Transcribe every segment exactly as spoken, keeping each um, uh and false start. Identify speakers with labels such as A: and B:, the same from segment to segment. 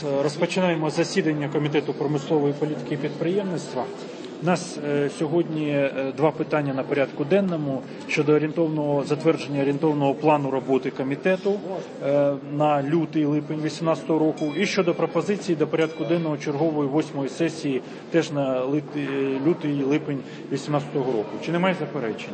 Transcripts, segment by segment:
A: Розпочинаємо засідання Комітету промислової політики і підприємництва. У нас е, сьогодні е, два питання на порядку денному щодо орієнтовного затвердження орієнтовного плану роботи комітету е, на лютий-липень дві тисячі вісімнадцятого року і щодо пропозицій до порядку денного чергової восьмої сесії теж на лютий-липень дві тисячі вісімнадцятого року. Чи немає заперечень?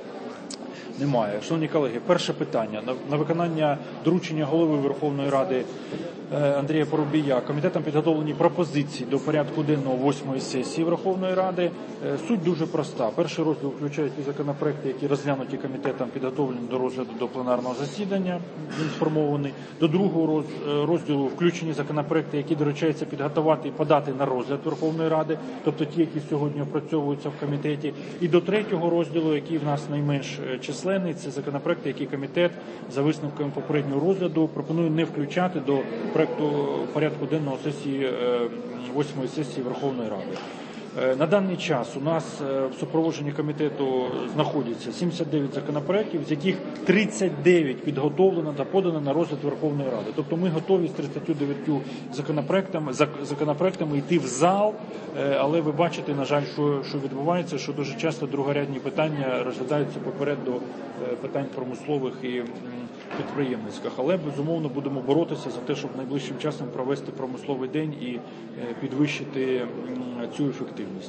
A: Немає. Шановні колеги, перше питання. На виконання доручення Голови Верховної Ради Андрія Парубія комітетом підготовлені пропозиції до порядку денного восьмої сесії Верховної Ради. Суть дуже проста. Перший розділ включає ті законопроекти, які розглянуті комітетом, підготовлені до розгляду до пленарного засідання, він сформований. До другого розділу включені законопроекти, які доручаються підготувати і подати на розгляд Верховної Ради, тобто ті, які сьогодні опрацьовуються в комітеті. І до третього розділу, який в нас найменш численний, це законопроекти, які комітет за висновками попереднього розгляду пропонує не включати до проекту порядку денного сесії восьмої сесії Верховної Ради. На даний час у нас в супроводженні комітету знаходяться сімдесят дев'ять законопроєктів, з яких тридцять дев'ять підготовлено та подано на розгляд Верховної Ради. Тобто ми готові з тридцятьма дев'ятьма законопроєктами, законопроєктами йти в зал, але ви бачите, на жаль, що, що відбувається, що дуже часто другорядні питання розглядаються поперед до питань промислових і підприємницьких. Але, безумовно, будемо боротися за те, щоб найближчим часом провести промисловий день і підвищити цю ефективність.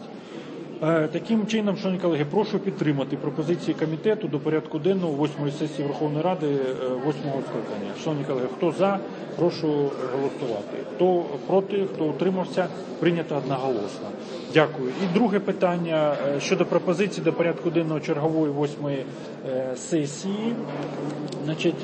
A: Таким чином, шановні колеги, прошу підтримати пропозиції комітету до порядку денного восьмої сесії Верховної Ради восьмого скликання. Шановні колеги, хто за, прошу голосувати. Хто проти, хто утримався, прийнято одноголосно. Дякую. І друге питання щодо пропозиції до порядку денного чергової восьмої сесії. Значить,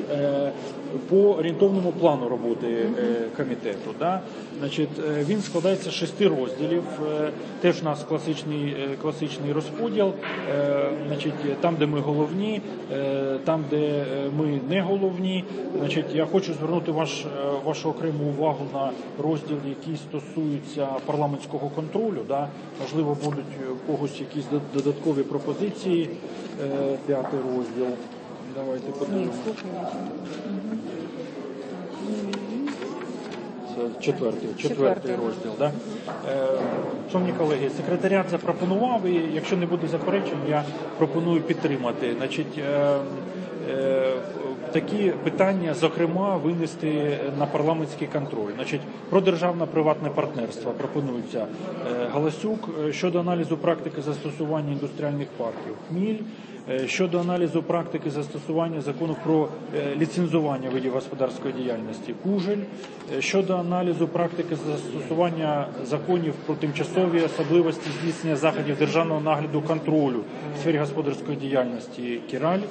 A: по орієнтовному плану роботи комітету. Да? Значить, він складається з шести розділів. Теж у нас класичний, класичний розподіл. Значить, там, де ми головні, там, де ми не головні. Значить, я хочу звернути ваш, вашу окрему увагу на розділ, який стосується парламентського контролю. Да? Можливо, будуть у когось якісь додаткові пропозиції. П'ятий розділ. Давайте подивимося. Четвертий, четвертий розділ. Да? Е, шановні колеги, секретаріат запропонував, і якщо не буде заперечень, я пропоную підтримати. Значить, е, е, такі питання, зокрема, винести на парламентський контроль. Значить, про державно-приватне партнерство пропонується е, Галасюк, щодо аналізу практики застосування індустріальних парків Хміль, щодо аналізу практики застосування закону про ліцензування видів господарської діяльності Кужель, щодо аналізу практики застосування законів про тимчасові особливості здійснення заходів державного нагляду контролю в сфері господарської діяльності Кіраль,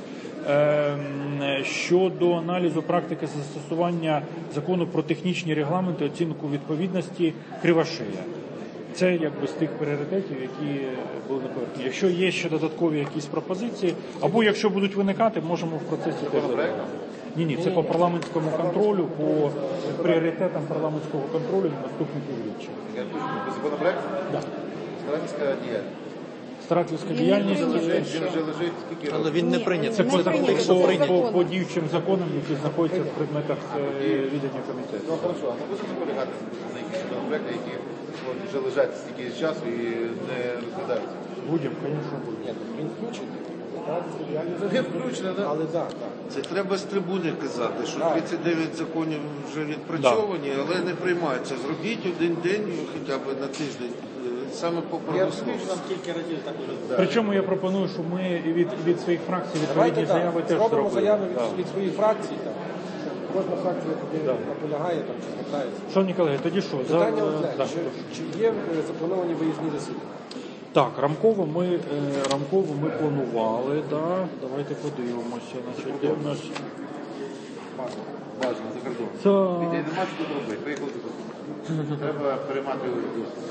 A: щодо аналізу практики застосування закону про технічні регламенти, оцінку відповідності Кривошея. Це якби з тих пріоритетів, які були на поверхні. Якщо є ще додаткові якісь пропозиції, або якщо будуть виникати, можемо в процесі теж задати. Ні, ні, це по парламентському контролю, по пріоритетам парламентського контролю на наступні півріччя.
B: Законопроект?
A: Так.
B: Старательська діяльність.
A: Старательська діяльність.
B: Він вже лежить, скільки
C: Але він не прийнятий.
A: Це по,
C: Це
A: по,
C: по,
A: по, по діючим законам, які знаходяться в предметах відання комітету.
B: Ну, хорошо, а ми будемо наполягати на якісь законопроекти, які вже лежать стільки часу і не розглядаються?
A: Будемо, звісно, будемо.
D: Ні, він включений.
B: Він включений, так?
D: Але так, так.
E: Це треба з трибуни казати, що тридцять дев'ять законів вже відпрацьовані, але не приймаються. Зробіть один день, хоча б на тиждень, саме по промисловості.
D: Нам кілька разів так уже.
A: Причому я пропоную, щоб ми від, від своїх фракцій
D: Давайте
A: відповідні заяви
D: так,
A: теж
D: зробимо
A: зробили.
D: заяви від,
A: Так.
D: від своїх фракцій. Так. Кожна фракція тоді
A: Да.
D: наполягає там, чи звертається.
A: Шановні колеги, тоді що? За...
D: Питання одне,
A: да.
D: чи, чи є е, заплановані виїзні засідання?
A: Так, рамково ми, е, рамково ми планували, да. Давайте подивимося. Значить, де в нас...
B: Важно, за кордон.
A: Це...
B: Вітя, нема що тут робити, поїхали за кордон. Треба приймати досвід.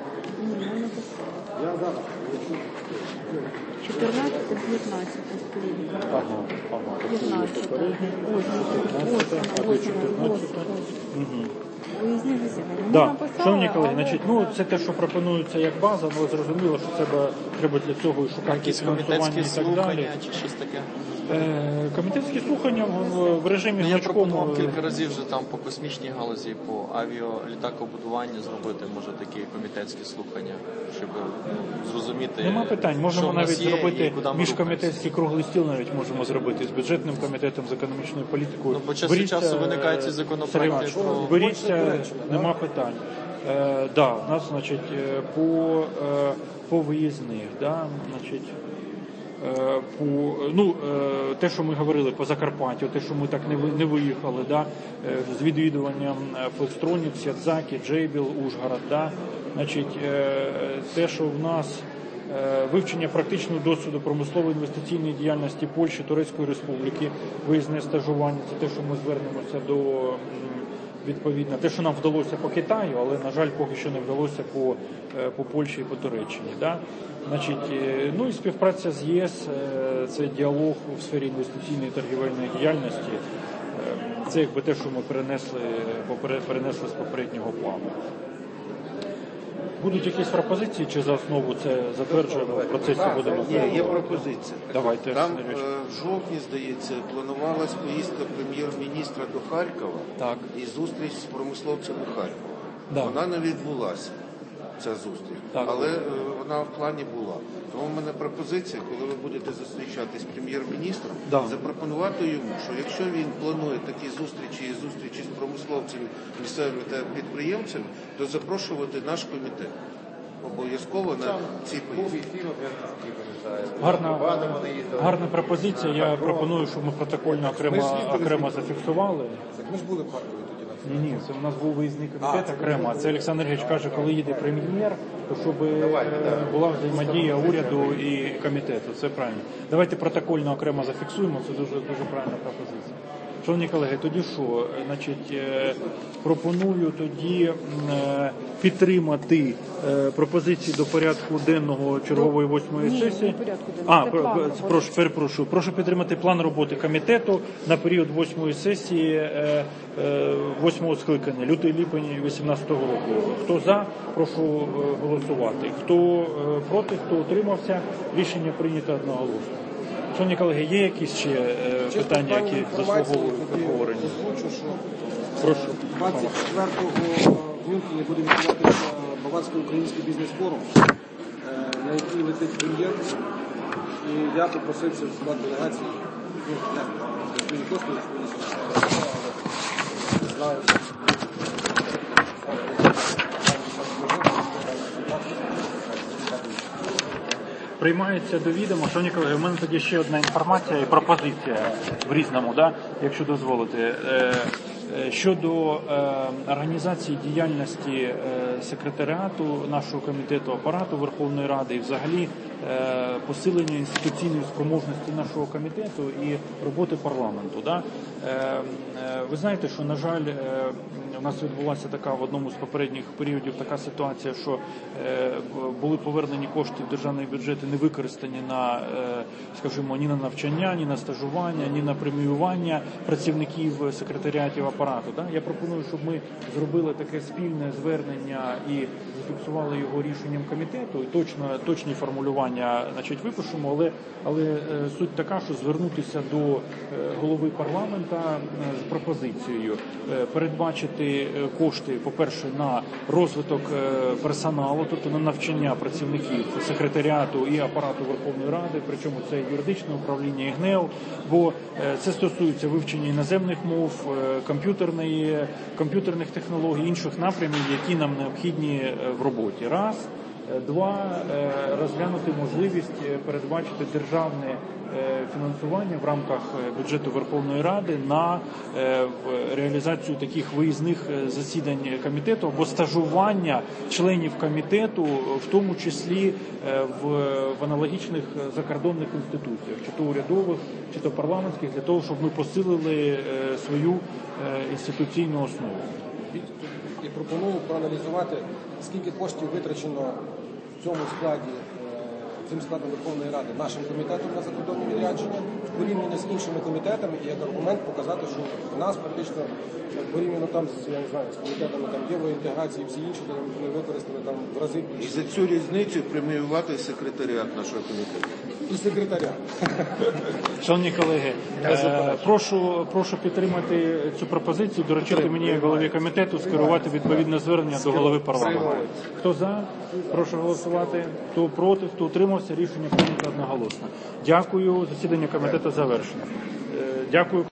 D: Я зараз.
F: чотирнадцяте дев'ятнадцяте сторінка.
A: Ага, ага.
F: п'ятнадцяте. Ось, ось,
A: п'ятнадцяте, а
F: ось,
A: то чотирнадцяте.
F: ось, ось.
A: Угу.
F: Виїзні засідання. Ми
A: Да.
F: написали,
A: Шановні колеги,
F: але-
A: значить, ну це те, що пропонується як база, але зрозуміло, що треба, треба для цього і шукати
C: Якісь
A: фінансування
C: комітетські
A: і так далі.
C: слухання чи щось таке.
A: Е, комітетські слухання в, в режимі
C: Ну, я
A: гнучкому.
C: пропонував кілька разів вже там по космічній галузі, по авіалітакобудуванню зробити, може, такі комітетські слухання, щоб ну, зрозуміти.
A: Нема питань, можемо
C: що в нас
A: навіть
C: є
A: зробити
C: і куди ми
A: міжкомітетський круглий стіл, навіть можемо зробити з бюджетним комітетом, з економічною політикою.
C: Ну, по часу
A: Беріться,
C: часу виникають ці
A: е,
C: законопроекти
A: Сергій Іванович,
C: про-
A: беріться,
D: Туреччина, да?
A: нема питань. Е, да, у нас, значить, е, по, е, по виїзних, да, значить, е, по, ну, е, те, що ми говорили по Закарпаттю, те, що ми так не, ви- не виїхали, да, е, з відвідуванням Фокстронік, Сядзакі, Джейбіл, Ужгород, да, значить, е, те, що в нас е, вивчення практичного досвіду промислової інвестиційної діяльності Польщі, Турецької Республіки, виїзне стажування, це те, що ми звернемося до м, відповідно, те, що нам вдалося по Китаю, але, на жаль, поки що не вдалося по, е, по Польщі і по Туреччині. Да? Значить, е, ну і співпраця з ЄС, е, це діалог у сфері інвестиційної і торгівельної діяльності. Е, Це якби те, що ми перенесли, попере- перенесли з попереднього плану. Будуть якісь пропозиції, чи за основу це затверджуємо, в процесі будемо?
E: Ні, є пропозиція.
A: Давайте,
E: Там
A: Сергій
E: е,
A: Ігорович.
E: в жовтні, здається, планувалась поїздка прем'єр-міністра до Харкова
A: Так.
E: і зустріч з промисловцями Харкова.
A: Да.
E: Вона не відбулася, ця зустріч,
A: Так.
E: але е, вона в плані була. Тому в мене пропозиція, коли ви будете зустрічатись з прем'єр-міністром,
A: Да.
E: запропонувати йому, що якщо він планує такі зустрічі і зустрічі з промисловцями, місцевими та підприємцями, то запрошувати наш комітет. Обов'язково на ці
B: Був
E: поїздки.
B: і фільм, я наскільки пам'ятаю.
A: Гарна,
B: Бадом вони їздили.
A: гарна пропозиція. Я пропоную, щоб ми протокольно окремо, окремо зафіксували.
D: Так ми ж були в Харкові тоді на цьому.
A: Ні, ні, це у нас був виїзний комітет окремо. А це Олександр Григорович каже, коли їде прем'єр, то щоб е, була взаємодія уряду і комітету. Це правильно. Давайте протокольно окремо зафіксуємо. Це дуже дуже правильна пропозиція. Шановні колеги, тоді що? Значить, е, пропоную тоді е, підтримати е, пропозиції до порядку денного чергової восьмої
F: Ні,
A: сесії.
F: не порядку денного,
A: А,
F: це
A: про-
F: план
A: про-
F: роботи.
A: прошу, перепрошую. Прошу підтримати план роботи комітету на період восьмої сесії е, е, восьмого скликання, лютий-липень вісімнадцятого року. Хто за, прошу е, голосувати. Хто е, проти, хто утримався, рішення прийнято одноголосно. Шановні колеги, є якісь ще е,
D: Чисто
A: питання,
D: в плані
A: які
D: інформації
A: заслуговують
D: тоді
A: обговорення?
D: озвучу, що
A: Прошу.
D: двадцять четвертого в Мюнхені буде відбуватися Баварський український бізнес-форум, е, на який летить прем'єр. І я попросився в склад делегації. Ну, я не космос, не знаю.
A: Приймається до відома. Шановні колеги, у мене тоді ще одна інформація і пропозиція в різному, да, якщо дозволите. Е, е, Щодо е, організації діяльності е, секретаріату нашого комітету, апарату Верховної Ради і взагалі е, посилення інституційної спроможності нашого комітету і роботи парламенту. Да? Е, е, Ви знаєте, що, на жаль, е, у нас відбулася така в одному з попередніх періодів така ситуація, що е, були повернені кошти в державний бюджет і не використані на, е, скажімо, ні на навчання, ні на стажування, ні на преміювання працівників секретаріатів апарату. Да? Я пропоную, щоб ми зробили таке спільне звернення і зафіксували його рішенням комітету, і точно, точні формулювання, значить, випишемо, але, але е, суть така, що звернутися до е, голови парламента е, з пропозицією е, передбачити е, кошти, по-перше, на розвиток е, персоналу, тобто на навчання працівників секретаріату і апарату Верховної Ради, причому це юридичне управління і ГНЕУ, бо е, це стосується вивчення іноземних мов, е, комп'ютерної, комп'ютерних технологій, інших напрямів, які нам необхідні е, в роботі. Раз. Два, розглянути можливість передбачити державне фінансування в рамках бюджету Верховної Ради на реалізацію таких виїзних засідань комітету або стажування членів комітету, в тому числі в, в аналогічних закордонних інституціях, чи то урядових, чи то парламентських, для того, щоб ми посилили свою інституційну основу.
D: І пропоную проаналізувати, скільки коштів витрачено в цьому складі е, цим складом Верховної Ради, нашим комітетом на закордонні відрядження, порівняно з іншими комітетами і як аргумент показати, що в нас практично порівняно там з, я не знаю, з комітетами там євроінтеграції і всі інші, де ми використали там в рази
E: І
D: більше.
E: за цю різницю преміювати секретаріат нашого комітету.
D: І секретаря.
A: Шановні колеги, е, прошу, прошу підтримати цю пропозицію, доручити мені як голові комітету скерувати відповідне звернення до голови парламенту. Хто за? Прошу голосувати. Хто проти, хто утримався, рішення прийнято одноголосно. Дякую. Засідання комітету завершено. Е, Дякую.